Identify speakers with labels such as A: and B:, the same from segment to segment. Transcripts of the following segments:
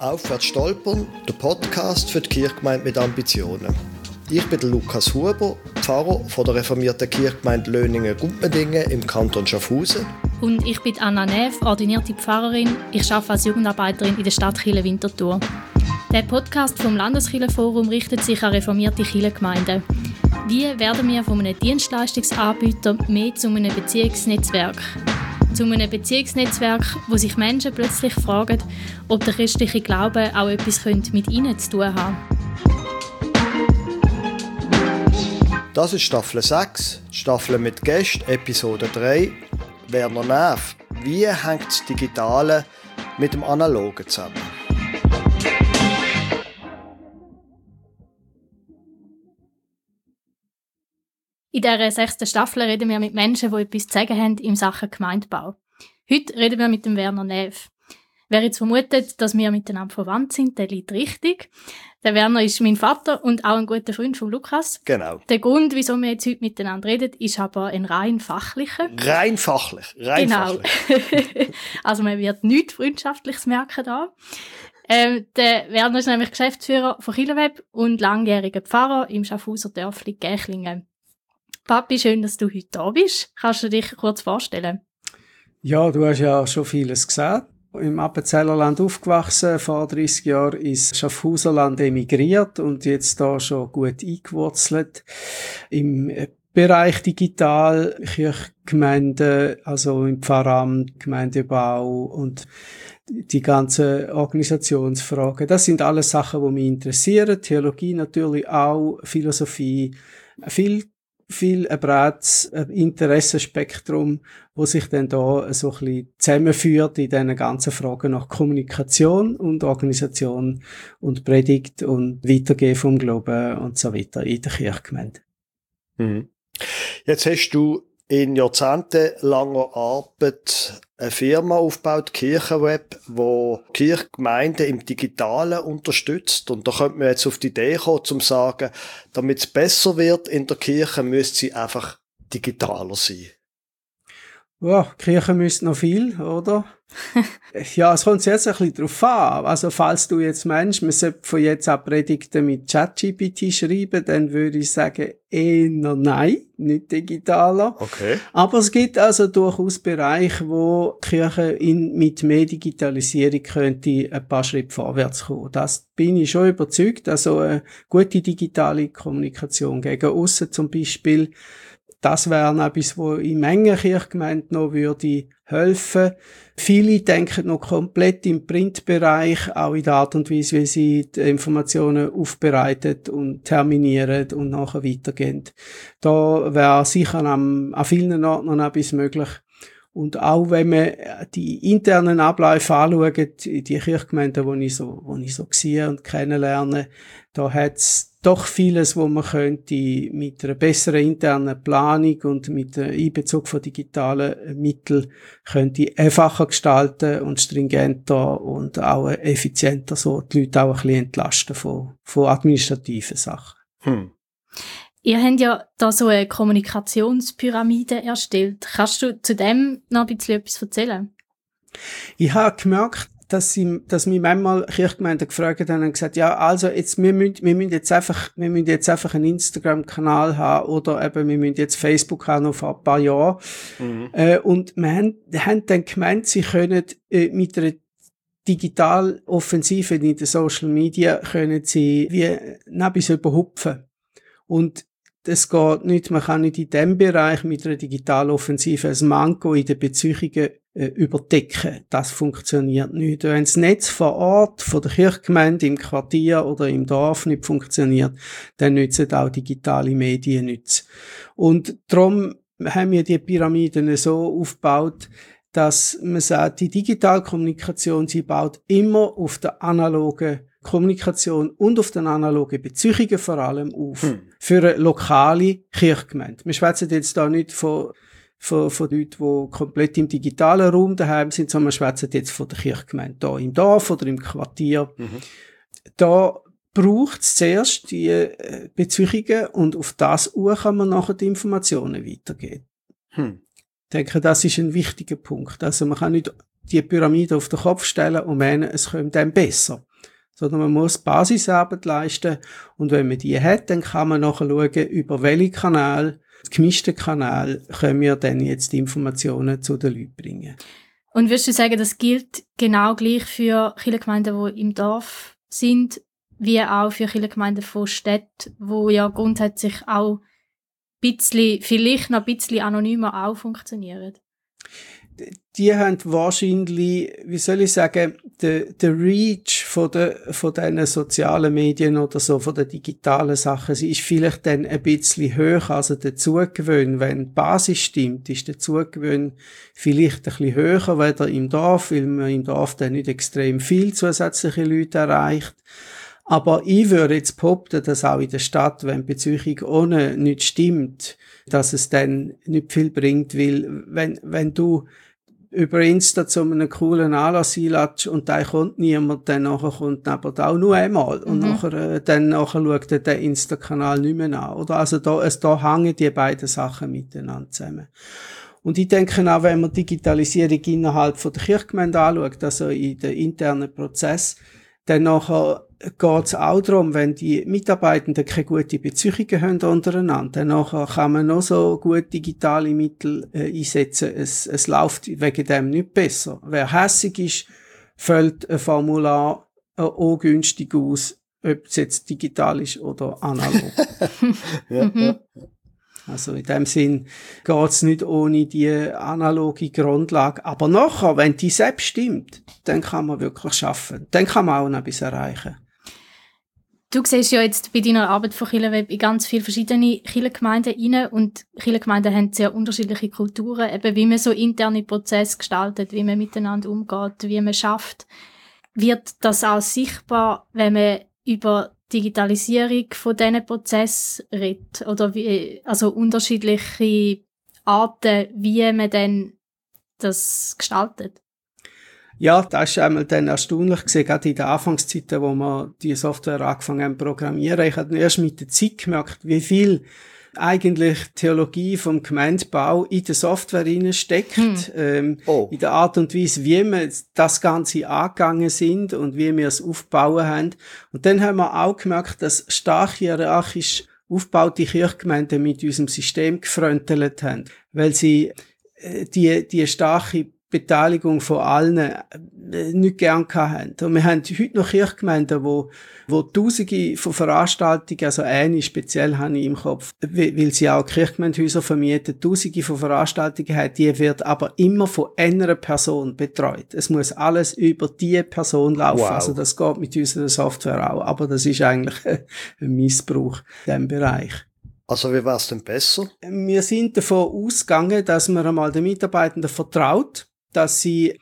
A: Aufwärts stolpern, der Podcast für die Kirchgemeinde mit Ambitionen. Ich bin der Lukas Huber, Pfarrer von der reformierten Kirchgemeinde Löningen-Gumpendingen im Kanton Schaffhausen.
B: Und ich bin Anna Neff, ordinierte Pfarrerin. Ich arbeite als Jugendarbeiterin in der Stadtkirche Winterthur. Der Podcast vom Landeskirchenforum richtet sich an reformierte Kirchengemeinden. Wie werden wir von einem Dienstleistungsanbieter mehr zu einem Beziehungsnetzwerk? Zu einem Beziehungsnetzwerk, wo sich Menschen plötzlich fragen, ob der christliche Glaube auch etwas mit ihnen zu tun haben.
A: Das ist Staffel 6, Staffel mit Gästen, Episode 3. Werner Neff, wie hängt das Digitale mit dem Analogen zusammen?
B: In dieser 6. Staffel reden wir mit Menschen, die etwas zu sagen haben in Sachen Gemeindebau. Heute reden wir mit dem Werner Neff. Wer jetzt vermutet, dass wir miteinander verwandt sind, der liegt richtig. Der Werner ist mein Vater und auch ein guter Freund von Lukas.
A: Genau.
B: Der Grund, wieso wir jetzt heute miteinander reden, ist aber ein rein fachlicher.
A: Rein fachlich.
B: Genau. Also man wird nichts Freundschaftliches merken da. Der Werner ist nämlich Geschäftsführer von Kirchenweb und langjähriger Pfarrer im Schaffhauser Dörfli Gächlingen. Papi, schön, dass du heute da bist. Kannst du dich kurz vorstellen?
C: Ja, du hast ja schon vieles gesagt. Im Appenzellerland aufgewachsen, vor 30 Jahren ins Schaffhauserland emigriert und jetzt da schon gut eingewurzelt. Im Bereich Digital, Kirchgemeinde, also im Pfarramt, Gemeindebau und die ganzen Organisationsfragen. Das sind alles Sachen, die mich interessieren. Theologie natürlich auch, Philosophie, viel ein breites Interessenspektrum, wo sich dann da so ein bisschen zusammenführt in diesen ganzen Fragen nach Kommunikation und Organisation und Predigt und Weitergehen vom Glauben und so weiter in der Kirchgemeinde.
A: Mhm. Jetzt hast du in jahrzehntelanger Arbeit eine Firma aufgebaut, Kirchenweb, wo Kirchgemeinden im Digitalen unterstützt. Und da könnte man jetzt auf die Idee kommen, zu sagen, damit es besser wird in der Kirche, müsste sie einfach digitaler sein.
C: Ja, die Kirche müsste noch viel, oder? Ja, es kommt jetzt ein bisschen drauf an. Also, falls du jetzt meinst, man sollte von jetzt an Predigten mit ChatGPT schreiben, dann würde ich sagen, eher nein, nicht digitaler.
A: Okay.
C: Aber es gibt also durchaus Bereiche, wo die Kirche mit mehr Digitalisierung könnte ein paar Schritte vorwärts kommen. Das bin ich schon überzeugt. Also, eine gute digitale Kommunikation gegen aussen zum Beispiel, das wäre etwas, wo in Mengen Kirchgemeinden noch würde helfen. Viele denken noch komplett im Printbereich, auch in der Art und Weise, wie sie die Informationen aufbereiten und terminieren und nachher weitergehen. Da wäre sicher an vielen Orten noch etwas möglich. Und auch wenn man die internen Abläufe anschaut, die Kirchgemeinden, die ich so sehe und kennenlerne, da hat's doch vieles, wo man könnte mit einer besseren internen Planung und mit dem Einbezug von digitalen Mitteln könnte einfacher gestalten und stringenter und auch effizienter, so die Leute auch ein bisschen entlasten von administrativen Sachen.
B: Ihr habt ja da so eine Kommunikationspyramide erstellt. Kannst du zu dem noch ein bisschen etwas erzählen?
C: Ich habe gemerkt, dass mich manchmal Kirchgemeinden gefragt haben und gesagt, ja, also jetzt, wir müssen jetzt einfach einen Instagram-Kanal haben oder eben, wir müssen jetzt Facebook haben noch vor ein paar Jahren. Mhm. Und wir haben dann gemeint, sie können mit einer Digitaloffensive in den Social Media können sie wie etwas überhupfen. Und das geht nicht, man kann nicht in diesem Bereich mit einer Digitaloffensive ein Manko in den Beziehungen überdecken. Das funktioniert nicht. Wenn das Netz vor Ort, von der Kirchgemeinde, im Quartier oder im Dorf nicht funktioniert, dann nützen auch digitale Medien nichts. Und darum haben wir die Pyramiden so aufgebaut, dass man sagt, die Digitalkommunikation, sie baut immer auf der analogen Kommunikation und auf den analogen Beziehungen vor allem auf. Für eine lokale Kirchgemeinde. Wir schwätzen jetzt da nicht von Leuten, die komplett im digitalen Raum daheim sind, sondern wir schwätzen jetzt von der Kirchgemeinde. Da im Dorf oder im Quartier. Da braucht es zuerst die Beziehungen und auf das kann man nachher die Informationen weitergeben. Ich denke, das ist ein wichtiger Punkt. Also man kann nicht die Pyramide auf den Kopf stellen und meinen, es kommt dann besser. sondern man muss Basisarbeit leisten. Und wenn man die hat, dann kann man nachher schauen, über welche Kanäle, gemischte Kanäle, können wir dann jetzt die Informationen zu den Leuten bringen.
B: Und würdest du sagen, das gilt genau gleich für Kirchengemeinden, die im Dorf sind, wie auch für Kirchengemeinden von Städten, wo ja grundsätzlich auch vielleicht noch ein bisschen anonymer auch funktionieren?
C: Die haben wahrscheinlich, wie soll ich sagen, der Reach von diesen sozialen Medien oder so, von den digitalen Sachen, sie ist vielleicht dann ein bisschen höher, also der Zugewinn, wenn die Basis stimmt, ist der Zugewinn vielleicht ein bisschen höher, weder im Dorf, weil man im Dorf dann nicht extrem viel zusätzliche Leute erreicht. Aber ich würde jetzt behaupten, dass auch in der Stadt, wenn die Beziehung ohne nicht stimmt, dass es dann nicht viel bringt, weil wenn du über Insta zu einem coolen Anlass einladest und da kommt niemand, dann nachher kommt aber auch nur einmal und nachher schaut der Insta-Kanal nicht mehr an. Oder? Also da hängen die beiden Sachen miteinander zusammen. Und ich denke auch, wenn man Digitalisierung innerhalb von der Kirchgemeinde anschaut, also in den internen Prozess, dann nachher geht es auch darum, wenn die Mitarbeitenden keine gute Beziehungen haben untereinander, dann nachher kann man noch so gut digitale Mittel einsetzen. Es läuft wegen dem nicht besser. Wer hässig ist, fällt ein Formular ungünstig aus, ob es jetzt digital ist oder analog.
A: Ja.
C: Also in dem Sinn geht's nicht ohne die analoge Grundlage. Aber nachher, wenn die selbst stimmt, dann kann man wirklich schaffen. Dann kann man auch noch etwas erreichen.
B: Du siehst ja jetzt bei deiner Arbeit von Kirchenweb in ganz viele verschiedene Kirchengemeinden rein und Kirchengemeinden haben sehr unterschiedliche Kulturen, eben wie man so interne Prozesse gestaltet, wie man miteinander umgeht, wie man schafft. Wird das auch sichtbar, wenn man über Digitalisierung von diesen Prozessen redet? Oder also unterschiedliche Arten, wie man denn das gestaltet?
C: Ja, das ist einmal dann erstaunlich gesehen, gerade in den Anfangszeiten, wo wir die Software angefangen haben zu programmieren. Ich habe erst mit der Zeit gemerkt, wie viel eigentlich Theologie vom Gemeindebau in der Software steckt, in der Art und Weise, wie wir das Ganze angegangen sind und wie wir es aufbauen haben. Und dann haben wir auch gemerkt, dass stark hierarchisch aufgebaute Kirchgemeinden mit unserem System gefröntelt haben, weil sie die starke Beteiligung von allen nicht gern hatten. Und wir haben heute noch Kirchgemeinden, wo Tausende von Veranstaltungen, also eine speziell habe ich im Kopf, weil sie auch Kirchgemeindehäuser vermieten, Tausende von Veranstaltungen haben, die wird aber immer von einer Person betreut. Es muss alles über die Person laufen. Wow. Also das geht mit unserer Software auch. Aber das ist eigentlich ein Missbrauch in diesem Bereich.
A: Also wie wäre es denn besser?
C: Wir sind davon ausgegangen, dass man einmal den Mitarbeitenden vertraut, dass sie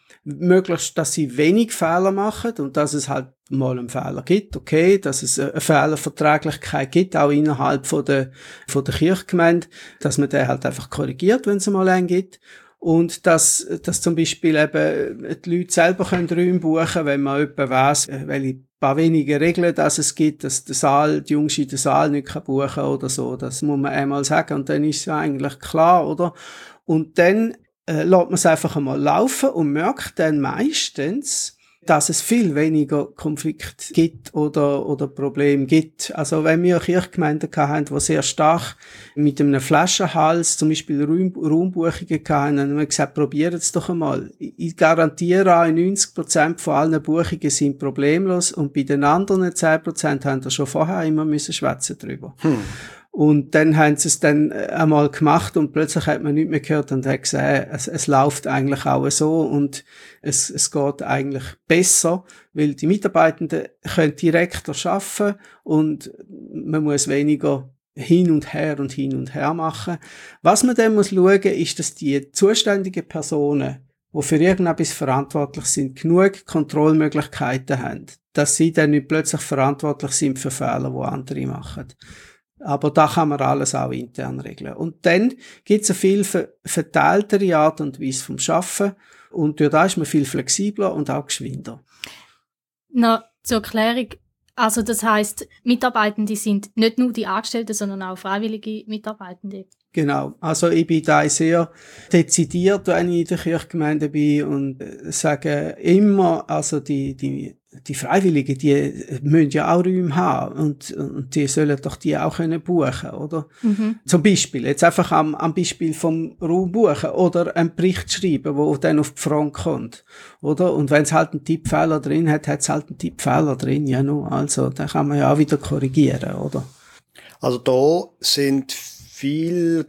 C: wenig Fehler machen und dass es halt mal einen Fehler gibt, okay, dass es eine Fehlerverträglichkeit gibt, auch innerhalb von der Kirchgemeinde, dass man den halt einfach korrigiert, wenn es mal einen gibt. Und dass zum Beispiel eben die Leute selber Räume buchen können, wenn man jemanden weiss, welche paar wenige Regeln, dass es gibt, dass die Jungs in den Saal nicht buchen kann oder so. Das muss man einmal sagen und dann ist es ja eigentlich klar, oder? Und dann lässt man es einfach einmal laufen und merkt dann meistens, dass es viel weniger Konflikt gibt oder Probleme gibt. Also wenn wir Kirchgemeinden hatten, die sehr stark mit einem Flaschenhals, zum Beispiel Raumbuchungen hatten, dann haben wir gesagt, probiert es doch einmal. Ich garantiere, 90% von allen Buchungen sind problemlos und bei den anderen 10% haben wir schon vorher immer schwätzen drüber. Und dann haben sie es dann einmal gemacht und plötzlich hat man nichts mehr gehört und hat gesehen, es läuft eigentlich auch so und es geht eigentlich besser, weil die Mitarbeitenden können direkter arbeiten und man muss weniger hin und her machen. Was man dann muss schauen, ist, dass die zuständigen Personen, die für irgendetwas verantwortlich sind, genug Kontrollmöglichkeiten haben, dass sie dann nicht plötzlich verantwortlich sind für Fehler, die andere machen. Aber da kann man alles auch intern regeln. Und dann gibt es eine viel verteiltere Art und Weise vom Arbeiten. Und durch das ist man viel flexibler und auch geschwinder.
B: Na, zur Erklärung. Also das heisst, Mitarbeitende sind nicht nur die Angestellten, sondern auch freiwillige Mitarbeitende.
C: Genau. Also ich bin da sehr dezidiert, wenn ich in der Kirchgemeinde bin und sage immer, also die die Freiwilligen, die müssen ja auch Räume haben und die sollen doch die auch können buchen, oder? Zum Beispiel, jetzt einfach am Beispiel vom Raum buchen oder einen Bericht schreiben, wo dann auf die Front kommt, oder? Und wenn es halt einen Tippfehler drin hat, hat es halt einen Tippfehler drin, ja nur, also, dann kann man ja auch wieder korrigieren, oder?
A: Also da sind viel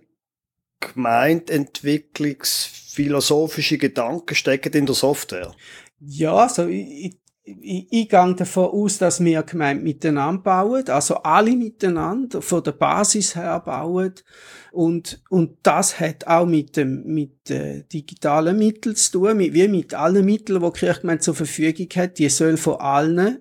A: Gemeindeentwicklungsphilosophische Gedanken stecken in der Software.
C: Ja, also ich gehe davon aus, dass wir Gemeinde miteinander bauen, also alle miteinander, von der Basis her bauen. Und das hat auch mit digitalen Mitteln zu tun, wie mit allen Mitteln, die die Kirchgemeinde zur Verfügung hat. Die sollen von allen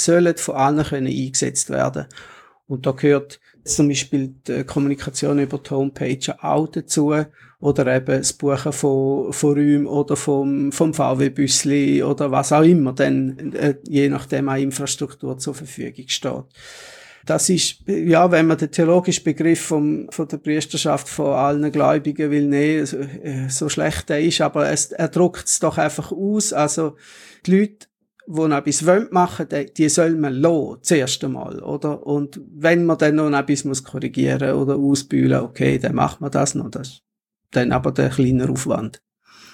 C: können eingesetzt werden. Und da gehört zum Beispiel die Kommunikation über die Homepage auch dazu. Oder eben das Buchen von Räumen oder vom VW-Büssli oder was auch immer dann, je nachdem auch Infrastruktur zur Verfügung steht. Das ist, ja, wenn man den theologischen Begriff von der Priesterschaft von allen Gläubigen will nehmen, so schlecht er ist, aber er drückt es doch einfach aus. Also, die Leute, die noch etwas machen wollen, die soll man lassen, zuerst einmal, oder? Und wenn man dann noch etwas korrigieren oder ausbühlen, okay, dann macht man das noch, das dann aber der kleine Aufwand.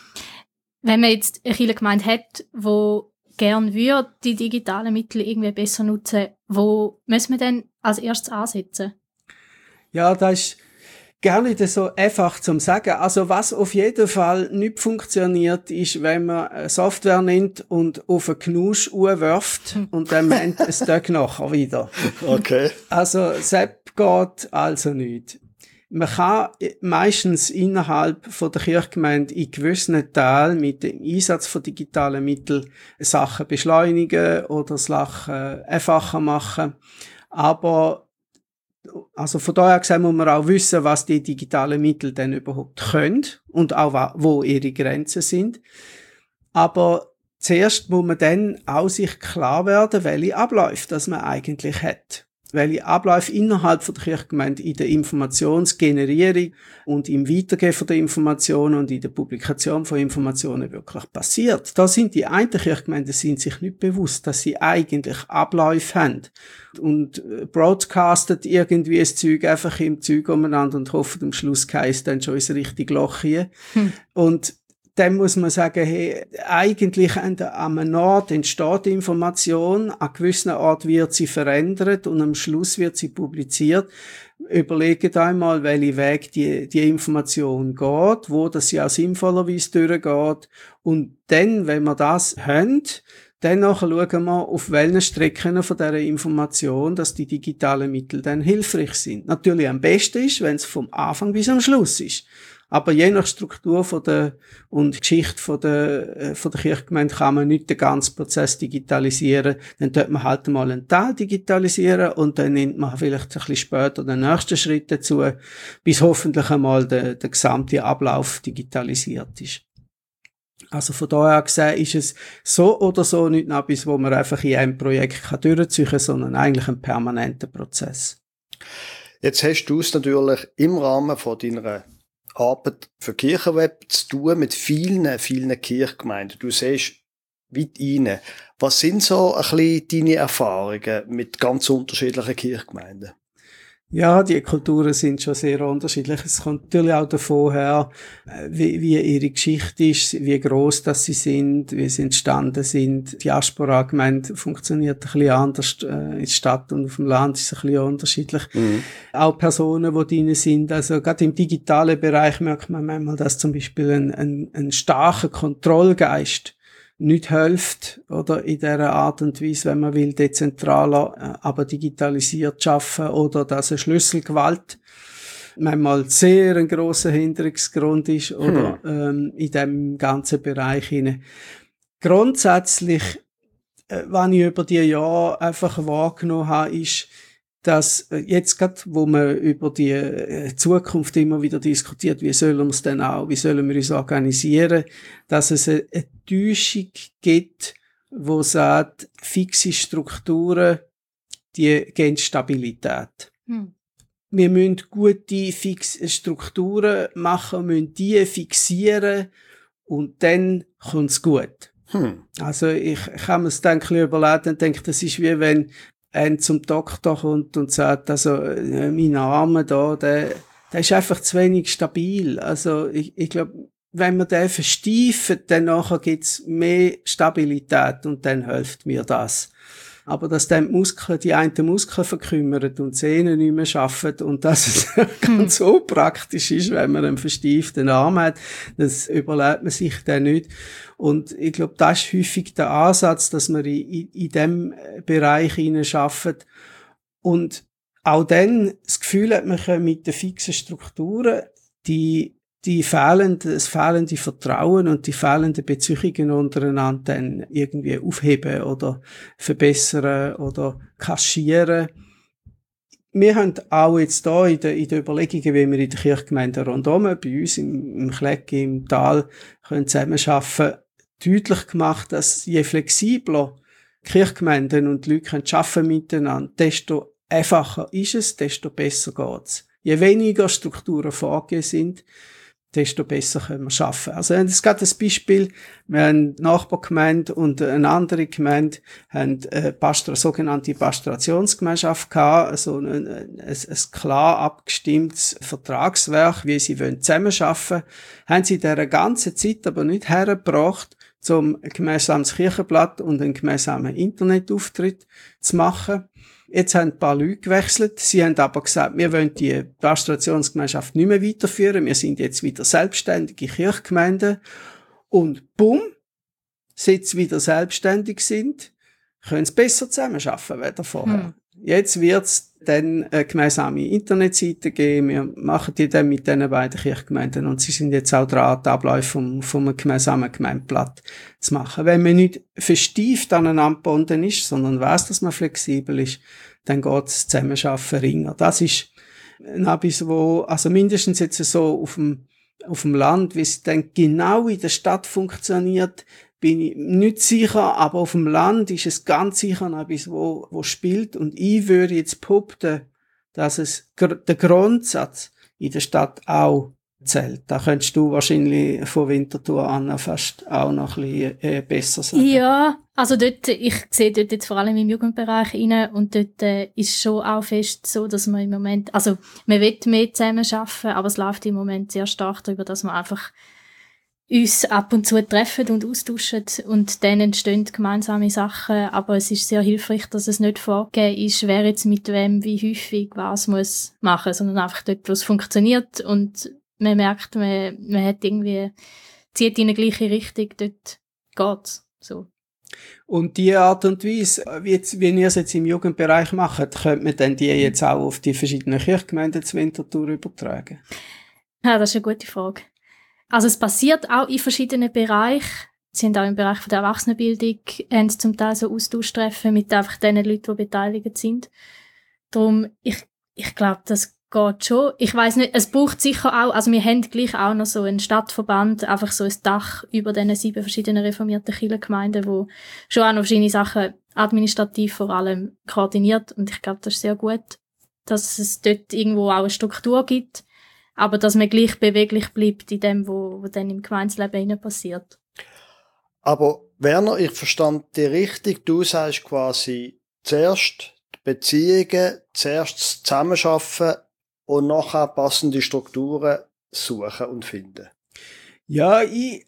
B: Wenn man jetzt eine Kirchengemeinde hat, wo gern würde die digitalen Mittel irgendwie besser nutzen, wo muss man denn als erstes ansetzen?
C: Ja, das ist gar nicht so einfach zu sagen. Also was auf jeden Fall nicht funktioniert, ist, wenn man eine Software nimmt und auf einen Knusch wirft und dann meint es Tag nachher wieder.
A: Okay.
C: Also SAP geht also nicht. Man kann meistens innerhalb von der Kirchgemeinde in gewissen Teilen mit dem Einsatz von digitalen Mitteln Sachen beschleunigen oder Sachen einfacher machen. Aber also von daher gesehen muss man auch wissen, was die digitalen Mittel denn überhaupt können und auch wo ihre Grenzen sind. Aber zuerst muss man dann auch sich klar werden, welche Abläufe das man eigentlich hat. Welche Abläufe innerhalb von der Kirchgemeinde in der Informationsgenerierung und im Weitergeben von der Informationen und in der Publikation von Informationen wirklich passiert. Da sind die einen Kirchgemeinden sind sich nicht bewusst, dass sie eigentlich Abläufe haben und broadcastet irgendwie das Zeug einfach im Zeug umeinander und hoffen, am Schluss heisst dann schon ins richtige Loch hier. Und dann muss man sagen, hey, eigentlich an einem Ort entsteht Information, an gewissen Ort wird sie verändert und am Schluss wird sie publiziert. Überlegt einmal, welchen Weg die Information geht, wo das ja sinnvollerweise durchgeht. Und dann, wenn wir das haben, dann nachher schauen wir, auf welchen Strecken von dieser Information, dass die digitalen Mittel dann hilfreich sind. Natürlich am besten ist, wenn es vom Anfang bis am Schluss ist. Aber je nach Struktur und Geschichte von der Kirchgemeinde kann man nicht den ganzen Prozess digitalisieren. Dann tut man halt mal einen Teil digitalisieren und dann nimmt man vielleicht ein bisschen später den nächsten Schritt dazu, bis hoffentlich einmal der gesamte Ablauf digitalisiert ist. Also von daher gesehen ist es so oder so nicht noch etwas, wo man einfach in einem Projekt durchziehen kann, sondern eigentlich ein permanenter Prozess.
A: Jetzt hast du es natürlich im Rahmen von deiner Arbeit für Kirchenweb zu tun mit vielen Kirchgemeinden. Du siehst weit rein. Was sind so ein bisschen deine Erfahrungen mit ganz unterschiedlichen Kirchgemeinden?
C: Ja, die Kulturen sind schon sehr unterschiedlich. Es kommt natürlich auch davon her, wie ihre Geschichte ist, wie gross das sie sind, wie sie entstanden sind. Die Diaspora-Gemeinde funktioniert ein bisschen anders. In der Stadt und auf dem Land ist es ein bisschen unterschiedlich. Auch Personen, die drin sind. Also gerade im digitalen Bereich merkt man manchmal, dass zum Beispiel ein starker Kontrollgeist nicht hilft, oder in dieser Art und Weise, wenn man will, dezentraler, aber digitalisiert schaffen, oder dass eine Schlüsselgewalt manchmal sehr ein grosser Hinderungsgrund ist, oder in dem ganzen Bereich hinein. Grundsätzlich, was ich über die Jahre einfach wahrgenommen habe, ist, dass jetzt gerade, wo man über die Zukunft immer wieder diskutiert, wie sollen wir uns organisieren, dass es eine Täuschung gibt, wo sagt, fixe Strukturen, die geben Stabilität. Wir müssen gute fixe Strukturen machen, müssen die fixieren und dann kommt's gut. Also ich kann mir das dann ein bisschen überlegen und denke, das ist wie wenn ein zum Doktor kommt und sagt, also mein Arm da, der ist einfach zu wenig stabil. Also ich glaube, wenn man den versteift, dann nachher gibt's mehr Stabilität und dann hilft mir das. Aber dass dann die einen Muskeln verkümmern und die Sehnen nicht mehr arbeiten und dass es ganz so praktisch ist, wenn man einen versteiften Arm hat, das überlegt man sich dann nicht. Und ich glaube, das ist häufig der Ansatz, dass man in dem Bereich arbeitet und auch dann das Gefühl hat, man kann mit den fixen Strukturen das fehlende Vertrauen und die fehlenden Beziehungen untereinander dann irgendwie aufheben oder verbessern oder kaschieren. Wir haben auch jetzt da in den Überlegungen, wie wir in der Kirchgemeinde rundherum bei uns im Klecki, im Tal zusammenarbeiten, deutlich gemacht, dass je flexibler Kirchgemeinden und die Leute arbeiten miteinander, desto einfacher ist es, desto besser geht's. Je weniger Strukturen vorgegeben sind, desto besser können wir arbeiten. Also, das ist gerade ein Beispiel. Wir haben eine Nachbargemeinde und eine andere Gemeinde haben eine sogenannte Pastorationsgemeinschaft gehabt, also ein klar abgestimmtes Vertragswerk, wie sie zusammenarbeiten wollen. Haben sie in dieser ganzen Zeit aber nicht hergebracht, zum gemeinsames Kirchenblatt und einen gemeinsamen Internetauftritt zu machen. Jetzt haben ein paar Leute gewechselt. Sie haben aber gesagt, wir wollen die Pastorationsgemeinschaft nicht mehr weiterführen. Wir sind jetzt wieder selbstständige Kirchgemeinden. Und bumm, seit sie wieder selbstständig sind, können sie besser zusammenarbeiten als vorher. Jetzt wird es dann eine gemeinsame Internetseite geben. Wir machen die dann mit diesen beiden Kirchgemeinden und sie sind jetzt auch dran, die Abläufe vom gemeinsamen Gemeindeblatt zu machen. Wenn man nicht verstieft aneinander gebunden ist, sondern weiss, dass man flexibel ist, dann geht das Zusammenarbeiten ringer. Das ist etwas, also mindestens jetzt so auf dem Land, wie es dann genau in der Stadt funktioniert, bin ich nicht sicher, aber auf dem Land ist es ganz sicher noch etwas, wo spielt. Und ich würde jetzt behaupten, dass es der Grundsatz in der Stadt auch zählt. Da könntest du wahrscheinlich von Winterthur an fast auch noch ein bisschen besser sagen.
B: Ja, also ich sehe dort jetzt vor allem im Jugendbereich rein und dort ist schon auch fest so, dass man im Moment, also man will mehr zusammenarbeiten, aber es läuft im Moment sehr stark darüber, dass man einfach uns ab und zu treffen und austauschen und dann entstehen gemeinsame Sachen, aber es ist sehr hilfreich, dass es nicht vorgegeben ist, wer jetzt mit wem wie häufig was muss machen, sondern einfach dort, wo es funktioniert und man merkt, man hat irgendwie, zieht in die gleiche Richtung, dort geht's, so.
C: Und die Art und Weise, wie ihr es jetzt im Jugendbereich macht, könnte man dann die jetzt auch auf die verschiedenen Kirchgemeinden zu Winterthur übertragen?
B: Ja, das ist eine gute Frage. Also es passiert auch in verschiedenen Bereichen. Sie haben auch im Bereich der Erwachsenenbildung haben zum Teil so Austauschtreffen mit einfach den Leuten, die beteiligt sind. Darum, ich glaube, das geht schon. Ich weiss nicht, es braucht sicher auch, also wir haben gleich auch noch so einen Stadtverband, einfach so ein Dach über diesen 7 verschiedenen reformierten Kirchengemeinden, wo schon auch noch verschiedene Sachen administrativ vor allem koordiniert. Und ich glaube, das ist sehr gut, dass es dort irgendwo auch eine Struktur gibt, aber dass man gleich beweglich bleibt in dem, was dann im Gemeinsleben passiert.
A: Aber Werner, ich verstand dich richtig. Du sagst quasi zuerst die Beziehungen, zuerst das Zusammenarbeiten und nachher passende Strukturen suchen und finden.
C: Ja,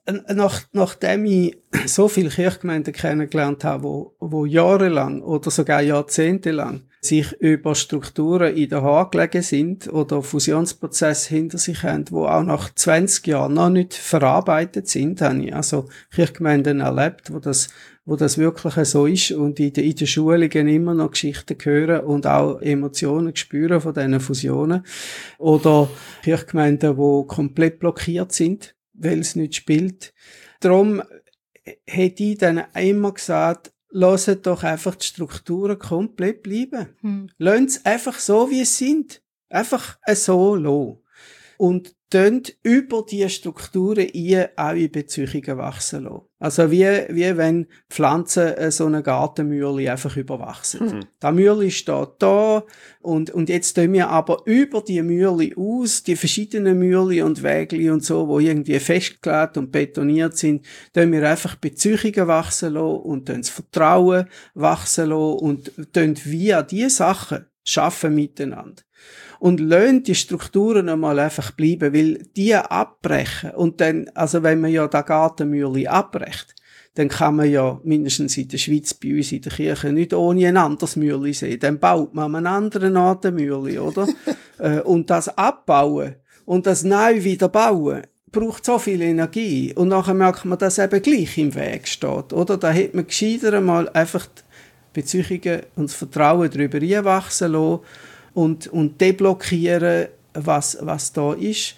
C: nachdem ich so viele Kirchgemeinden kennengelernt habe, wo jahrelang oder sogar jahrzehntelang sich über Strukturen in den Haaren gelegen sind oder Fusionsprozesse hinter sich haben, wo auch nach 20 Jahren noch nicht verarbeitet sind, habe ich also Kirchgemeinden erlebt, wo das wirklich so ist und in den Schulungen immer noch Geschichten hören und auch Emotionen spüren von diesen Fusionen. Oder Kirchgemeinden, die komplett blockiert sind, weil es nicht spielt. Darum hätte ich dann immer gesagt, lasst doch einfach die Strukturen komplett bleiben. Lasst es einfach so, wie es sind. Einfach so lassen. und dann über diese Strukturen auch in Beziehungen wachsen lassen. Also wie wenn Pflanzen so eine Gartenmühle einfach überwachsen. Das Mühle steht da und jetzt tun wir aber über die Mühle aus, die verschiedenen Mühle und Wägli und so, wo irgendwie festgelegt und betoniert sind, tun wir einfach Beziehungen wachsen lassen und dann das Vertrauen wachsen lassen und tun via diese Sachen schaffen miteinander. Und lassen die Strukturen einmal einfach bleiben, weil die abbrechen. Und dann, also wenn man ja da Gartenmühle abbrecht, dann kann man ja mindestens in der Schweiz bei uns in der Kirche nicht ohne ein anderes Mühle sehen. Dann baut man an einen anderen Ort eine Mühle, oder? Und das Abbauen und das neu wieder bauen braucht so viel Energie. Und nachher merkt man, dass eben gleich im Weg steht, oder? Da hätte man gescheiter einmal einfach die Beziehungen und das Vertrauen darüber hinwachsen lassen und deblockieren, was da ist.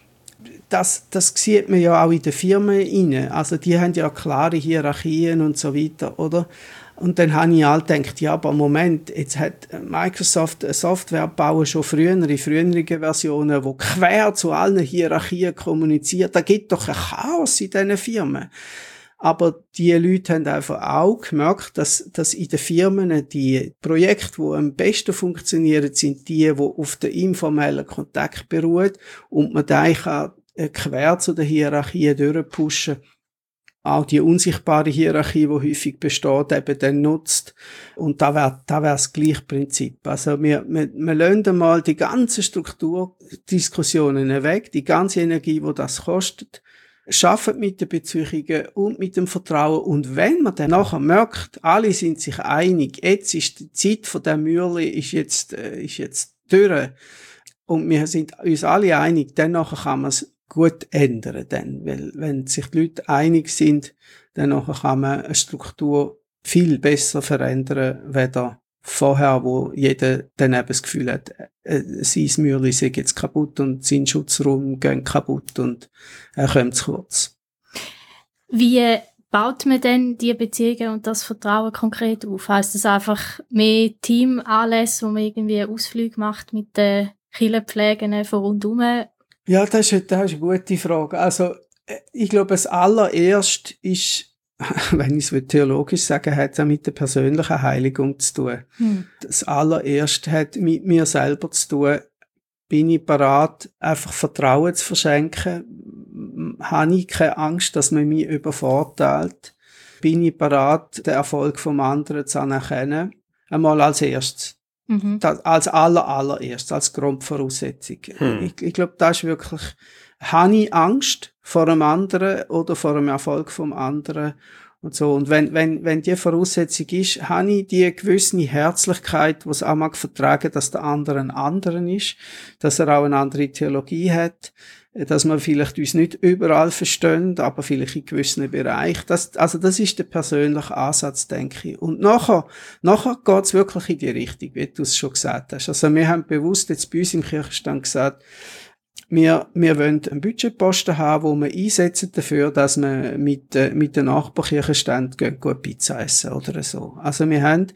C: Das sieht man ja auch in den Firmen rein. Also die haben ja klare Hierarchien und so weiter, oder? Und dann habe ich halt gedacht, ja, aber Moment, jetzt hat Microsoft eine Software gebaut, schon in früheren Versionen, die quer zu allen Hierarchien kommuniziert. Da gibt doch ein Chaos in diesen Firmen. Aber die Leute haben einfach auch gemerkt, dass in den Firmen die Projekte, die am besten funktionieren, sind die auf den informellen Kontakt beruhen und man da kann quer zu der Hierarchie durchpushen. Auch die unsichtbare Hierarchie, die häufig besteht, eben dann nutzt. Und da wäre das gleiche Prinzip. Also wir lassen mal die ganzen Strukturdiskussionen weg, die ganze Energie, die das kostet, schaffen mit den Beziehungen und mit dem Vertrauen. Und wenn man dann nachher merkt, alle sind sich einig, jetzt ist die Zeit von der Mühle ist jetzt durch und wir sind uns alle einig, dann nachher kann man es gut ändern. Dann, weil wenn sich die Leute einig sind, dann nachher kann man eine Struktur viel besser verändern, weder vorher, wo jeder dann eben das Gefühl hat, sein Mühle sei jetzt kaputt und sein Schutzraum geht kaputt und er kommt zu kurz.
B: Wie baut man denn die Beziehungen und das Vertrauen konkret auf? Heisst das einfach mehr Teamanlässe, wo man irgendwie Ausflüge macht mit den Kirchenpflegen von rundum?
C: Ja, das ist eine gute Frage. Also, ich glaube, das allererste ist, wenn ich es theologisch sagen, hat es auch mit der persönlichen Heiligung zu tun. Das allererste hat mit mir selber zu tun. Bin ich bereit, einfach Vertrauen zu verschenken? Habe ich keine Angst, dass man mich übervorteilt? Bin ich bereit, den Erfolg vom anderen zu anerkennen? Einmal als erstes. Das, als allererstes, als Grundvoraussetzung. Ich glaube, das ist wirklich, habe ich Angst vor einem anderen oder vor dem Erfolg vom anderen und so. Und wenn die Voraussetzung ist, habe ich die gewisse Herzlichkeit, die es auch mag vertragen, dass der andere ein anderen ist, dass er auch eine andere Theologie hat, dass man vielleicht uns nicht überall versteht, aber vielleicht in gewissen Bereichen. Das ist der persönliche Ansatz, denke ich. Und nachher geht's wirklich in die Richtung, wie du es schon gesagt hast. Also wir haben bewusst jetzt bei uns im Kirchenstand gesagt, wir wollen einen Budgetposten haben, wo wir einsetzen dafür, dass wir mit den Nachbarkirchenständen gut Pizza essen oder so. Also wir haben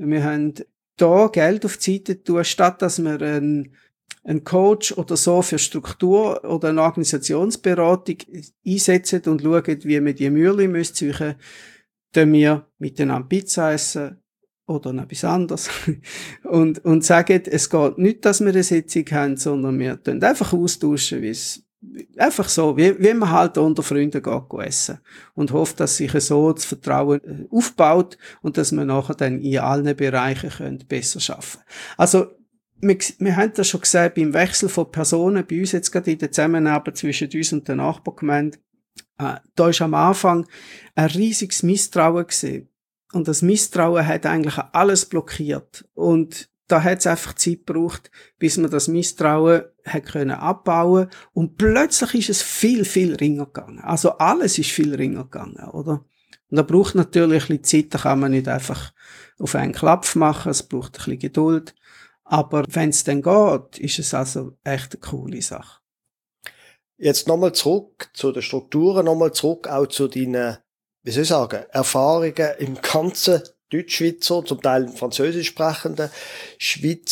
C: da Geld auf die Seite tun, statt dass wir einen Coach oder so für Struktur oder eine Organisationsberatung einsetzen und schauen, wie wir die Mühle suchen, dann wir miteinander Pizza essen oder noch etwas anderes und sagen, es geht nicht, dass wir eine Sitzung haben, sondern wir tun einfach austauschen, einfach so, wie man halt unter Freunden geht essen und hofft, dass sich so das Vertrauen aufbaut und dass wir nachher dann in allen Bereichen besser arbeiten können. Also wir haben das schon gesehen beim Wechsel von Personen, bei uns jetzt gerade in der Zusammenarbeit zwischen uns und der Nachbargemeinde. Da ist am Anfang ein riesiges Misstrauen gewesen. Und das Misstrauen hat eigentlich alles blockiert. Und da hat es einfach Zeit gebraucht, bis man das Misstrauen hat können abbauen. Und plötzlich ist es viel, viel ringer gegangen. Also alles ist viel ringer gegangen, oder? Und da braucht natürlich ein bisschen Zeit, da kann man nicht einfach auf einen Klapp machen, es braucht ein bisschen Geduld. Aber wenn es dann geht, ist es also echt eine coole Sache.
A: Jetzt nochmal zurück zu den Strukturen, nochmal zurück auch zu deinen, wie soll ich sagen, Erfahrungen im ganzen Deutschschweizer, zum Teil französisch sprechenden Schweiz.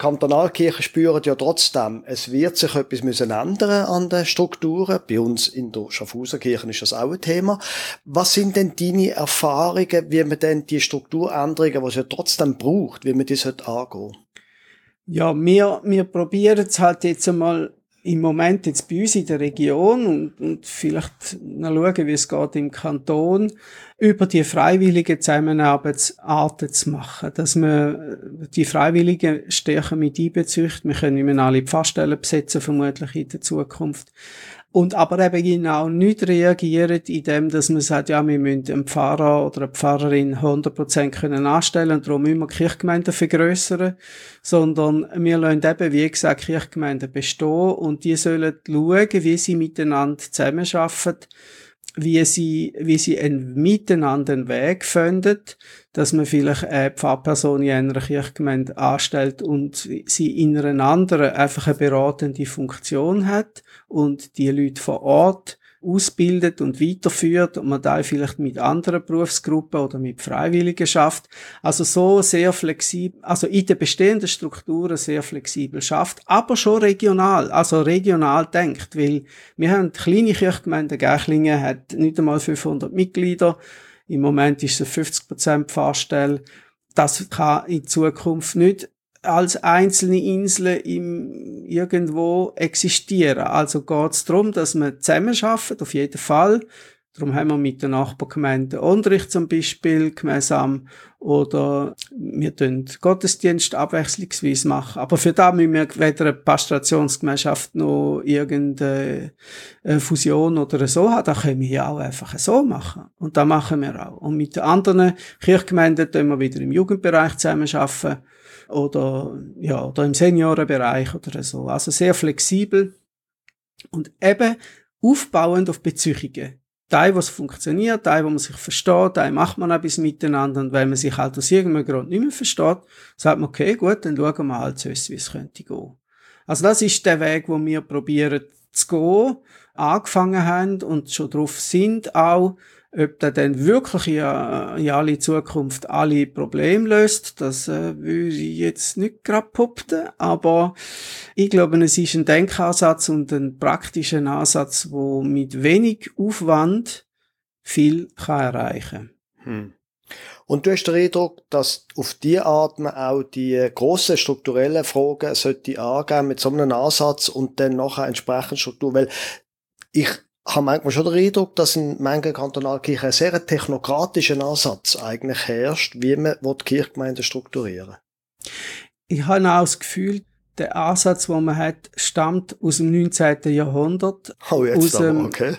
A: Kantonalkirchen spüren ja trotzdem, es wird sich etwas müssen ändern an den Strukturen. Bei uns in der Schaffhauser Kirche ist das auch ein Thema. Was sind denn deine Erfahrungen, wie man denn die Strukturänderungen, die es ja trotzdem braucht, wie man die angehen?
C: Ja, wir probieren es halt jetzt einmal im Moment jetzt bei uns in der Region und vielleicht noch schauen, wie es geht im Kanton, über die freiwilligen Zusammenarbeitsarten zu machen, dass man die Freiwilligen stärker mit einbezieht. Wir können nicht mehr alle Pfarrstellen besetzen, vermutlich in der Zukunft. Und aber eben genau nicht reagieren, indem, dass man sagt, ja, wir müssen einen Pfarrer oder eine Pfarrerin 100% können anstellen und darum müssen wir Kirchgemeinden vergrössern, sondern wir lassen eben, wie gesagt, Kirchgemeinden bestehen und die sollen schauen, wie sie miteinander zusammenarbeiten, wie sie miteinander einen Weg finden, dass man vielleicht eine Pfarrperson in einer Kirchgemeinde anstellt und sie in einer anderen einfach eine beratende Funktion hat und die Leute vor Ort ausbildet und weiterführt und man da vielleicht mit anderen Berufsgruppen oder mit Freiwilligen schafft. Also so sehr flexibel, also in den bestehenden Strukturen sehr flexibel schafft, aber schon regional, also regional denkt, weil wir haben kleine Kirchgemeinde, Gächlingen hat nicht einmal 500 Mitglieder, im Moment ist es 50% Pfarrstelle. Das kann in Zukunft nicht als einzelne Inseln irgendwo existieren. Also geht es darum, dass wir zusammenarbeiten, auf jeden Fall. Darum haben wir mit den Nachbargemeinden Ondrich zum Beispiel gemeinsam oder wir tun Gottesdienst abwechslungsweise machen. Aber für das müssen wir weder eine Pastorationsgemeinschaft noch irgendeine Fusion oder so haben. Das können wir ja auch einfach so machen. Und das machen wir auch. Und mit den anderen Kirchgemeinden tun wir wieder im Jugendbereich zusammenarbeiten oder im Seniorenbereich oder so. Also sehr flexibel und eben aufbauend auf Beziehungen. Teil, was funktioniert, Teil, wo man sich versteht, Teil macht man etwas miteinander und wenn man sich halt aus irgendeinem Grund nicht mehr versteht, sagt man, okay, gut, dann schauen wir halt zuerst, wie es könnte gehen. Also das ist der Weg, wo wir probieren zu gehen, angefangen haben und schon drauf sind auch, ob der dann wirklich in alle Zukunft alle Probleme löst, das würde ich jetzt nicht gerade behaupten, aber ich glaube, es ist ein Denkansatz und ein praktischer Ansatz, wo mit wenig Aufwand viel kann erreichen kann.
A: Und du hast den Eindruck, dass auf diese Art man auch die grossen strukturellen Fragen sollte angehen mit so einem Ansatz und dann nachher entsprechend Struktur, weil ich habe manchmal schon den Eindruck, dass in manchen Kantonalkirchen ein sehr technokratischer Ansatz eigentlich herrscht, wie man die Kirchgemeinden strukturieren.
C: Ich habe auch das Gefühl, der Ansatz, den man hat, stammt aus dem 19. Jahrhundert.
A: Oh, jetzt aber, okay.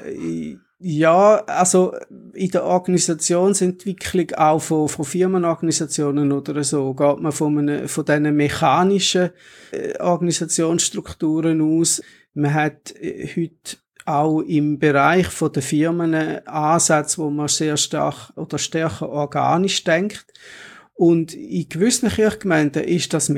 C: Ja, also in der Organisationsentwicklung auch von Firmenorganisationen oder so geht man von diesen mechanischen Organisationsstrukturen aus. Man hat heute auch im Bereich von den Firmen Ansätze, wo man sehr stark oder stärker organisch denkt. Und in gewissen Kirchgemeinden ist das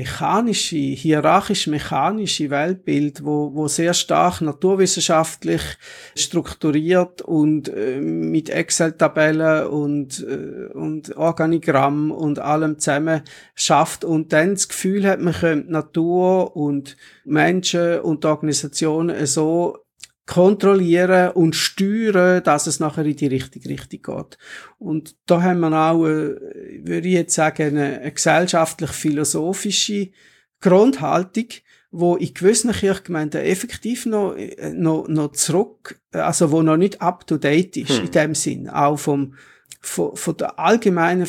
C: hierarchisch-mechanische Weltbild, wo sehr stark naturwissenschaftlich strukturiert und mit Excel-Tabellen und Organigramm und allem zusammen schafft und dann das Gefühl hat, man könnte Natur und Menschen und Organisationen so kontrollieren und steuern, dass es nachher in die richtige Richtung geht. Und da haben wir auch, würde ich jetzt sagen, eine gesellschaftlich-philosophische Grundhaltung, wo in gewissen Kirchgemeinden effektiv noch zurück, also wo noch nicht up to date ist, in dem Sinn. Auch vom allgemeinen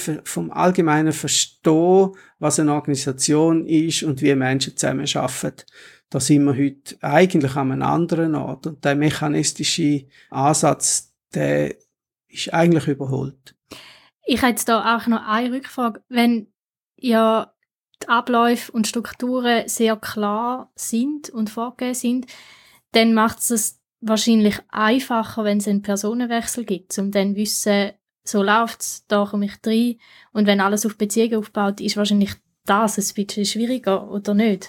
C: Verstehen, was eine Organisation ist und wie Menschen zusammenarbeiten. Da sind wir heute eigentlich an einem anderen Ort. Und der mechanistische Ansatz, der ist eigentlich überholt.
B: Ich habe jetzt da auch noch eine Rückfrage. Wenn ja die Abläufe und Strukturen sehr klar sind und vorgegeben sind, dann macht es wahrscheinlich einfacher, wenn es einen Personenwechsel gibt, um dann zu wissen, so läuft's, da komme ich rein. Und wenn alles auf Beziehungen aufbaut, ist wahrscheinlich das ein bisschen schwieriger, oder nicht?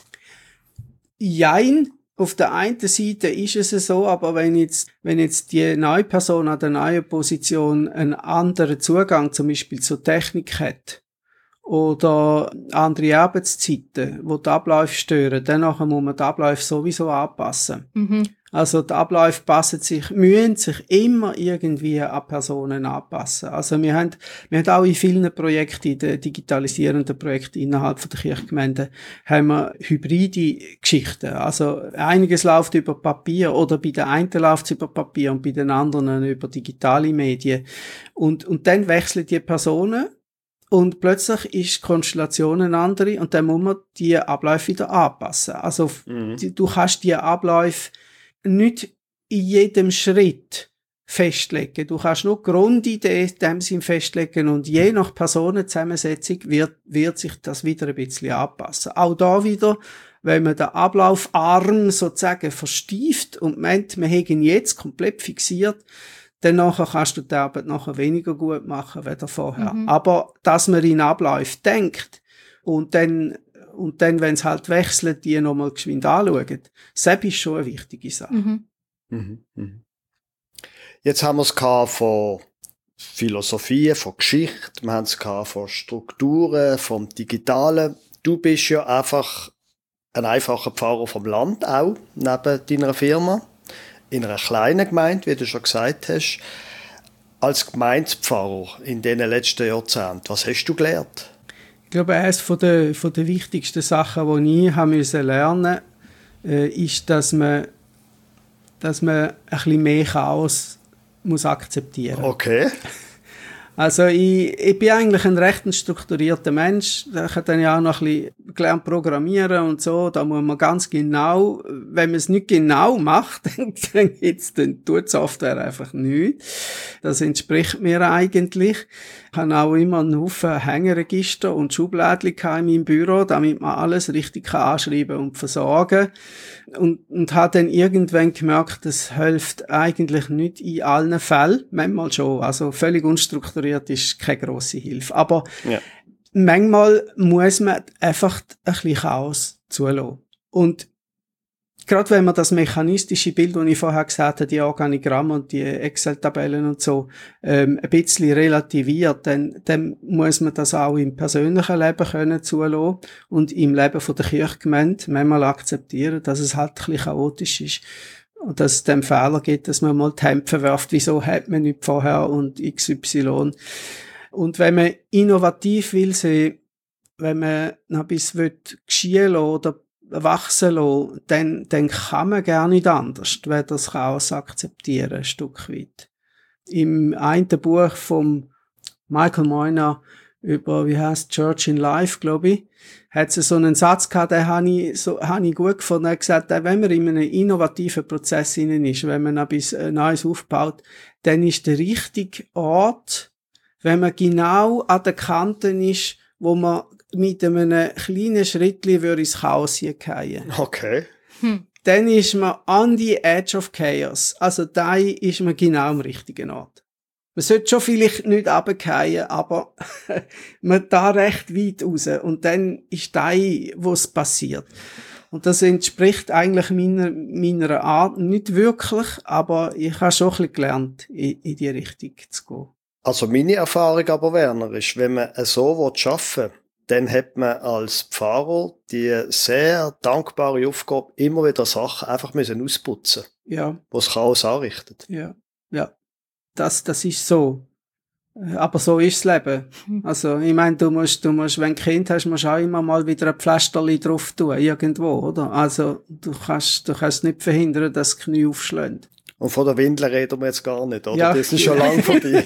C: Jein. Auf der einen Seite ist es so, aber wenn jetzt die neue Person an der neuen Position einen anderen Zugang zum Beispiel zur Technik hat oder andere Arbeitszeiten, wo die Abläufe stören, dann nachher muss man die Abläufe sowieso anpassen. Also die Abläufe müssen sich immer irgendwie an Personen anpassen. Also wir haben auch in vielen Projekten, in den digitalisierenden Projekten innerhalb der Kirchgemeinden, haben wir hybride Geschichten. Also einiges läuft über Papier oder bei den einen läuft es über Papier und bei den anderen über digitale Medien. Und dann wechseln die Personen und plötzlich ist die Konstellation eine andere und dann muss man die Abläufe wieder anpassen. Also du kannst die Abläufe nicht in jedem Schritt festlegen. Du kannst nur die Grundidee in dem Sinn festlegen und je nach Personenzusammensetzung wird sich das wieder ein bisschen anpassen. Auch da wieder, wenn man den Ablaufarm sozusagen verstieft und meint, wir hätten jetzt komplett fixiert, dann nachher kannst du die Arbeit nachher weniger gut machen, als vorher. Aber, dass man in Abläufe denkt und dann, wenn es halt wechselt, die nochmal geschwind anschauen, das ist schon eine wichtige Sache.
A: Jetzt haben wir es von Philosophie, von Geschichte, wir haben es von Strukturen, vom Digitalen. Du bist ja einfach ein einfacher Pfarrer vom Land auch, neben deiner Firma. In einer kleinen Gemeinde, wie du schon gesagt hast, als Gemeindepfarrer in den letzten Jahrzehnten. Was hast du gelernt?
C: Ich glaube, eines von der wichtigsten Sachen, die ich lernen musste, ist, dass man ein bisschen mehr Chaos muss akzeptieren muss.
A: Okay.
C: Also ich bin eigentlich ein recht strukturierter Mensch. Ich habe dann ja auch noch ein bisschen gelernt programmieren und so. Da muss man ganz genau, wenn man es nicht genau macht, dann tut Software einfach nichts. Das entspricht mir eigentlich. Ich habe auch immer einen Haufen Hängeregister und Schubladen in meinem Büro, damit man alles richtig anschreiben und versorgen kann. Und habe dann irgendwann gemerkt, das hilft eigentlich nicht in allen Fällen. Manchmal schon. Also völlig unstrukturiert ist keine grosse Hilfe. Aber manchmal muss man einfach ein bisschen Chaos zulassen. Und gerade wenn man das mechanistische Bild, das ich vorher gesagt habe, die Organigramme und die Excel-Tabellen und so, ein bisschen relativiert, dann muss man das auch im persönlichen Leben können zulassen und im Leben von der Kirchgemeinde manchmal akzeptieren, dass es halt ein bisschen chaotisch ist. Und dass es dem Fehler gibt, dass man mal die Hände verwirft, wieso hat man nicht vorher und XY. Und wenn man innovativ will sein, wenn man noch etwas geschehen lassen oder wachsen lassen, dann kann man gar nicht anders, wenn das Chaos akzeptieren, ein Stück weit. Im einen Buch vom Michael Moyner über, Church in Life, glaube ich, hat es so einen Satz gehabt, den habe ich gut gefunden. Er hat gesagt, wenn man in einem innovativen Prozess hinein ist, wenn man etwas Neues aufbaut, dann ist der richtige Ort, wenn man genau an der Kante ist, wo man mit einem kleinen Schrittchen ins Chaos hier fallen.
A: Okay.
C: Dann ist man on the edge of chaos. Also da ist man genau am richtigen Ort. Man sollte schon vielleicht nicht runterfallen, aber man da recht weit raus. Und dann ist da, wo es passiert. Und das entspricht eigentlich meiner Art nicht wirklich, aber ich habe schon ein bisschen gelernt, in die Richtung zu gehen.
A: Also meine Erfahrung aber, Werner, ist, wenn man so arbeiten will, dann hat man als Pfarrer die sehr dankbare Aufgabe, immer wieder Sachen einfach ausputzen müssen.
C: Ja.
A: Was Chaos anrichtet.
C: Ja. Das ist so. Aber so ist das Leben. Also, ich meine, du musst, wenn du ein Kind hast, musst du auch immer mal wieder ein Pflasterli drauf tun, irgendwo, oder? Also, du kannst nicht verhindern, dass das Knie aufschlägt.
A: Und von der Windel reden wir jetzt gar nicht, oder?
C: Ja.
A: Das ist schon lange vorbei.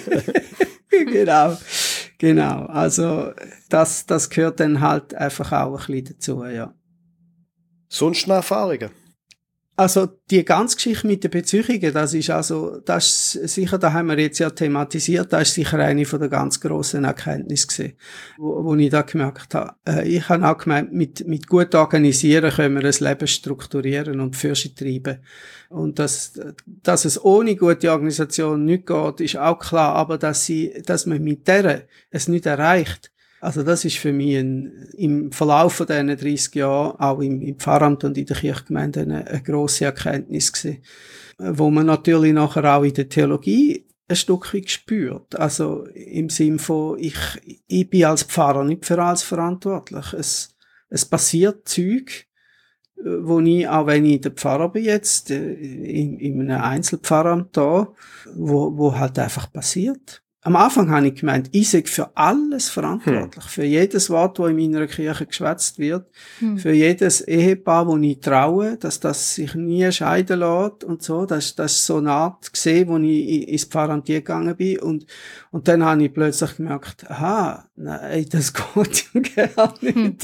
C: Genau. Also, das gehört dann halt einfach auch ein bisschen dazu, ja.
A: Sonst noch Erfahrungen?
C: Also, die ganze Geschichte mit den Beziehungen, das ist sicher, da haben wir jetzt ja thematisiert, das ist sicher eine von der ganz grossen Erkenntnisse gewesen, wo ich da gemerkt habe. Ich habe auch gemeint, mit gut organisieren können wir das Leben strukturieren und Fürsche treiben. Und dass es ohne gute Organisation nicht geht, ist auch klar, aber dass man mit der es nicht erreicht. Also das ist für mich im Verlauf von diesen 30 Jahren, auch im Pfarramt und in der Kirchgemeinde, eine grosse Erkenntnis gewesen, wo man natürlich nachher auch in der Theologie ein Stück weit gespürt. Also im Sinn von, ich bin als Pfarrer nicht für alles verantwortlich. Es passiert Zeug, wo ich, auch wenn ich der Pfarrer bin jetzt, in einem Einzelpfarramt da, wo halt einfach passiert. Am Anfang habe ich gemeint, ich sei für alles verantwortlich. Für jedes Wort, das in meiner Kirche geschwätzt wird. Für jedes Ehepaar, das ich traue, dass das sich nie scheiden lässt und so. Das ist so eine Art gesehen, wo ich ins Pfarramt gegangen bin. Und dann habe ich plötzlich gemerkt, aha, nein, das geht ja gar nicht.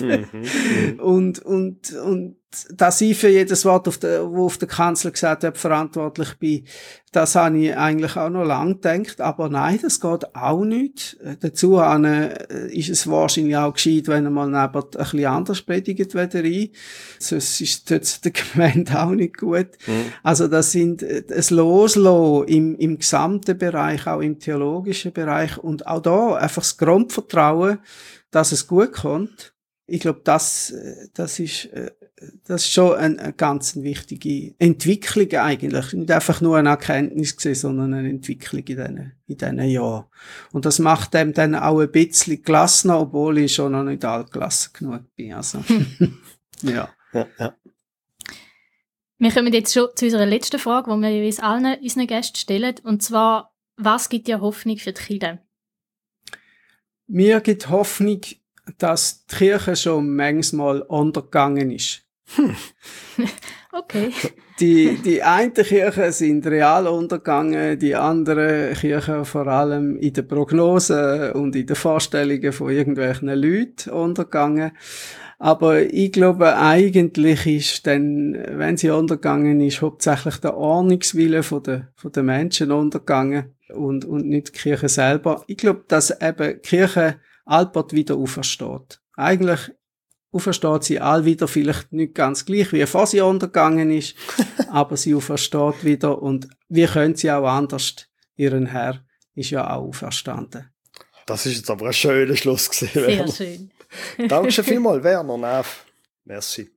C: Und dass ich für jedes Wort, wo auf der Kanzel gesagt habe, verantwortlich bin, das habe ich eigentlich auch noch lange gedacht. Aber nein, das geht auch nicht. Dazu ist es wahrscheinlich auch gescheit, wenn er mal neben ein bisschen anders predigt wieder rein. Sonst ist es der Gemeinde auch nicht gut. Also das sind es Loslassen im gesamten Bereich, auch im theologischen Bereich. Und auch da einfach das Grundvertrauen, dass es gut kommt. Ich glaube, das ist schon eine ganz wichtige Entwicklung eigentlich. Nicht einfach nur eine Erkenntnis gewesen, sondern eine Entwicklung in diesen Jahren. Und das macht dem dann auch ein bisschen gelassener, obwohl ich schon noch nicht altgelassen genug bin. Also, ja.
B: Wir kommen jetzt schon zu unserer letzten Frage, die wir jeweils allen unseren Gästen stellen. Und zwar, was gibt dir Hoffnung für die Kirche?
C: Mir gibt Hoffnung, dass die Kirche schon manchmal untergegangen ist.
B: Okay.
C: Die einen Kirchen sind real untergegangen, die anderen Kirchen vor allem in den Prognosen und in den Vorstellungen von irgendwelchen Leuten untergegangen. Aber ich glaube, eigentlich ist dann, wenn sie untergegangen ist, hauptsächlich der Ordnungswille von den Menschen untergegangen und nicht die Kirche selber. Ich glaube, dass eben die Kirche allbald wieder aufersteht. Eigentlich aufersteht sie all wieder, vielleicht nicht ganz gleich, wie vor sie untergegangen ist, aber sie aufersteht wieder und wir können sie auch anders. Ihren Herr ist ja auch auferstanden.
A: Das ist jetzt aber ein schöner Schluss gewesen,
B: Sehr
A: Werner.
B: schön.
A: Danke vielmals, Werner Neff. Merci.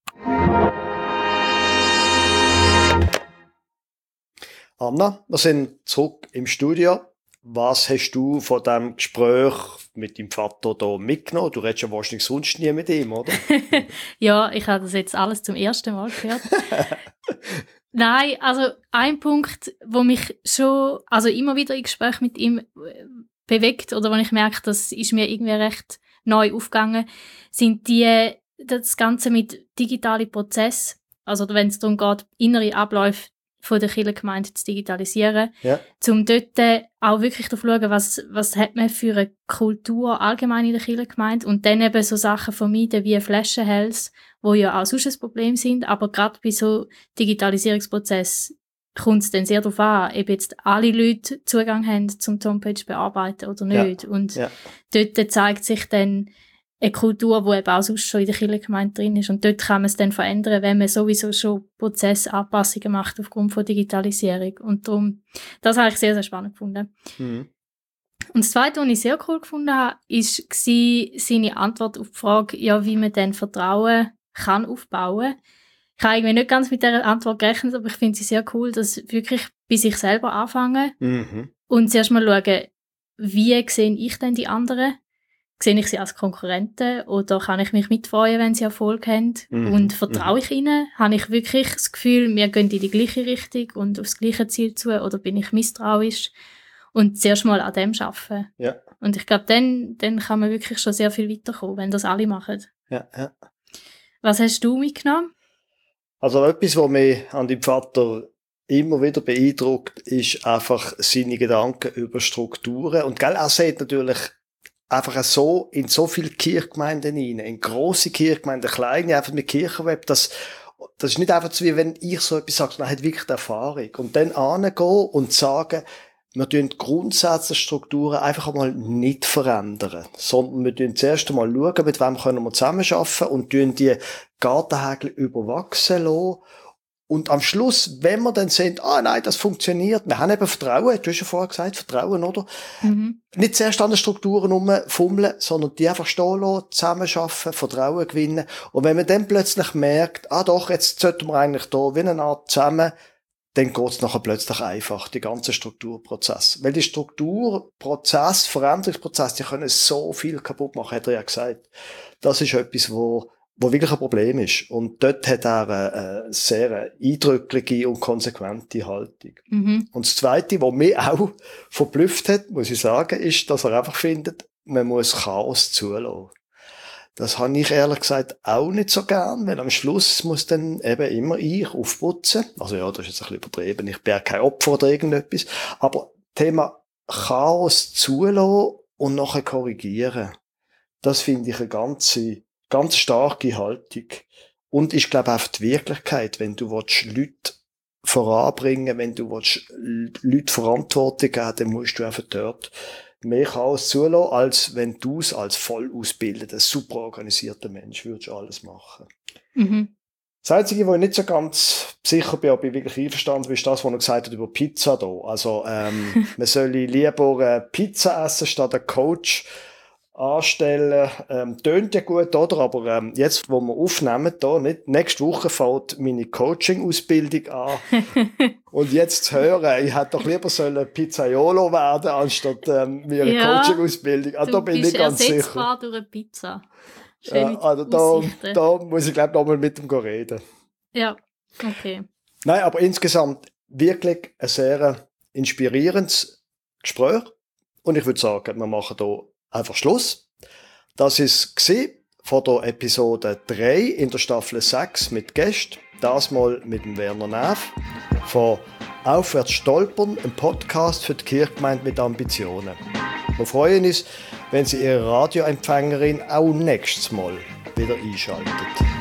A: Anna, wir sind zurück im Studio. Was hast du von diesem Gespräch mit deinem Vater da mitgenommen? Du redest ja wahrscheinlich sonst nie mit ihm, oder?
B: Ja, ich habe das jetzt alles zum ersten Mal gehört. Nein, also ein Punkt, wo mich schon, also immer wieder in Gespräch mit ihm bewegt oder wo ich merke, das ist mir irgendwie recht neu aufgegangen, sind das Ganze mit digitalen Prozessen. Also wenn es darum geht, innere Abläufe von der Kirchengemeinde zu digitalisieren, um dort auch wirklich zu schauen, was hat man für eine Kultur allgemein in der Kirchengemeinde und dann eben so Sachen vermeiden wie Flaschenhälse, die ja auch sonst ein Problem sind, aber gerade bei so Digitalisierungsprozessen kommt es dann sehr darauf an, ob jetzt alle Leute Zugang haben zum Homepage bearbeiten oder nicht. Und dort zeigt sich dann eine Kultur, die eben auch sonst schon in der Kirchengemeinde drin ist. Und dort kann man es dann verändern, wenn man sowieso schon Prozessanpassungen macht aufgrund von Digitalisierung. Und darum, das habe ich sehr, sehr spannend gefunden. Und das Zweite, was ich sehr cool gefunden habe, war seine Antwort auf die Frage, ja, wie man dann Vertrauen kann aufbauen. Ich habe irgendwie nicht ganz mit dieser Antwort gerechnet, aber ich finde sie sehr cool, dass wirklich bei sich selber anfangen und zuerst mal schauen, wie sehe ich denn die anderen? Sehe ich sie als Konkurrenten oder kann ich mich mitfreuen, wenn sie Erfolg haben? Und vertraue ich ihnen? Habe ich wirklich das Gefühl, wir gehen in die gleiche Richtung und aufs gleiche Ziel zu? Oder bin ich misstrauisch? Und zuerst mal an dem arbeiten. Ja. Und ich glaube, dann kann man wirklich schon sehr viel weiterkommen, wenn das alle machen.
A: Ja.
B: Was hast du mitgenommen?
A: Also etwas, was mich an deinem Vater immer wieder beeindruckt, ist einfach seine Gedanken über Strukturen. Und gell, er sieht natürlich einfach so in so viele Kirchgemeinden rein, in grosse Kirchgemeinden, kleine, einfach mit Kirchenweb, das ist nicht einfach so, wie wenn ich so etwas sage, man hat wirklich die Erfahrung. Und dann hingehen und sagen, wir tun die Grundsatzstrukturen einfach einmal nicht verändern, sondern wir tun zuerst einmal schauen, mit wem können wir zusammenarbeiten und tun die Gartenhägel überwachsen lassen. Und am Schluss, wenn wir dann sehen, nein, das funktioniert, wir haben eben Vertrauen, du hast ja vorher gesagt, Vertrauen, oder? Nicht zuerst an den Strukturen rumfummeln, sondern die einfach stehen lassen, zusammenarbeiten, Vertrauen gewinnen. Und wenn man dann plötzlich merkt, doch, jetzt sollten wir eigentlich da wie eine Art zusammen dann geht es nachher plötzlich einfach, die ganze Strukturprozess. Weil die Strukturprozess, Veränderungsprozess, die können so viel kaputt machen, hat er ja gesagt. Das ist etwas, wo wirklich ein Problem ist. Und dort hat er eine sehr eindrückliche und konsequente Haltung. Mhm. Und das Zweite, was mich auch verblüfft hat, muss ich sagen, ist, dass er einfach findet, man muss Chaos zulassen. Das habe ich ehrlich gesagt auch nicht so gern, weil am Schluss muss dann eben immer ich aufputzen. Also ja, das ist jetzt ein bisschen übertrieben. Ich bin ja kein Opfer oder irgendetwas. Aber Thema Chaos zulassen und nachher korrigieren, das finde ich eine ganz starke Haltung. Und ich glaube auch die Wirklichkeit, wenn du Leute voranbringen, wenn du Leute Verantwortung geben, dann musst du einfach dort mehr Chaos zulassen, als wenn du es als voll ausgebildeter, super organisierter Mensch würdest alles machen. Mhm. Das Einzige, wo ich nicht so ganz sicher bin, ob ich wirklich einverstanden bin, ist das, was er gesagt hat über Pizza da. Also, man soll lieber Pizza essen, statt einen Coach anstellen. Tönt ja gut, oder? Aber jetzt, wo wir aufnehmen, da, nicht, nächste Woche fängt meine Coaching-Ausbildung an. Und jetzt zu hören, ich hätte doch lieber sollen Pizzaiolo werden, anstatt mir eine Coaching-Ausbildung. Also, da bin ich nicht ganz sicher.
B: Du bist ersetzbar durch eine Pizza.
A: Also da muss ich, glaube ich, nochmal mit ihm reden.
B: Ja, okay.
A: Nein, aber insgesamt wirklich ein sehr inspirierendes Gespräch. Und ich würde sagen, wir machen hier einfach Schluss. Das ist von der Episode 3 in der Staffel 6 mit Gästen. Das mal mit dem Werner Näf von Aufwärts stolpern, ein Podcast für die Kirchgemeinde mit Ambitionen. Wir freuen uns, wenn Sie Ihre Radioempfängerin auch nächstes Mal wieder einschaltet.